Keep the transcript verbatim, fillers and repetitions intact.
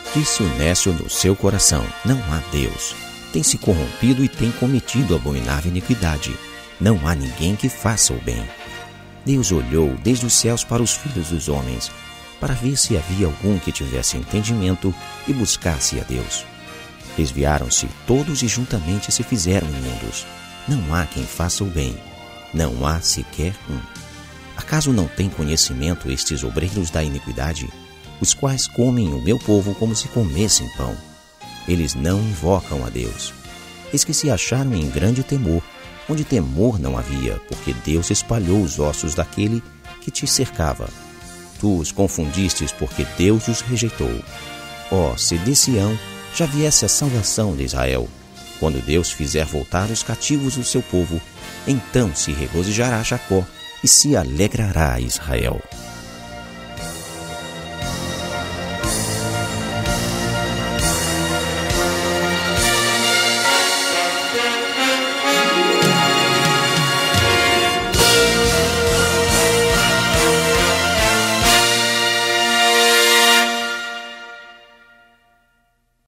Disse o nécio no seu coração: não há Deus. Tem se corrompido e tem cometido abominável iniquidade. Não há ninguém que faça o bem. Deus olhou desde os céus para os filhos dos homens, para ver se havia algum que tivesse entendimento e buscasse a Deus. Desviaram-se todos e juntamente se fizeram imundos. Não há quem faça o bem, não há sequer um. Acaso não têm conhecimento estes obreiros da iniquidade, os quais comem o meu povo como se comessem pão? Eles não invocam a Deus. Eis que se acharam em grande temor, onde temor não havia, porque Deus espalhou os ossos daquele que te cercava. Tu os confundistes, porque Deus os rejeitou. Ó, se de Sião já viesse a salvação de Israel, quando Deus fizer voltar os cativos do seu povo, então se regozijará Jacó e se alegrará Israel.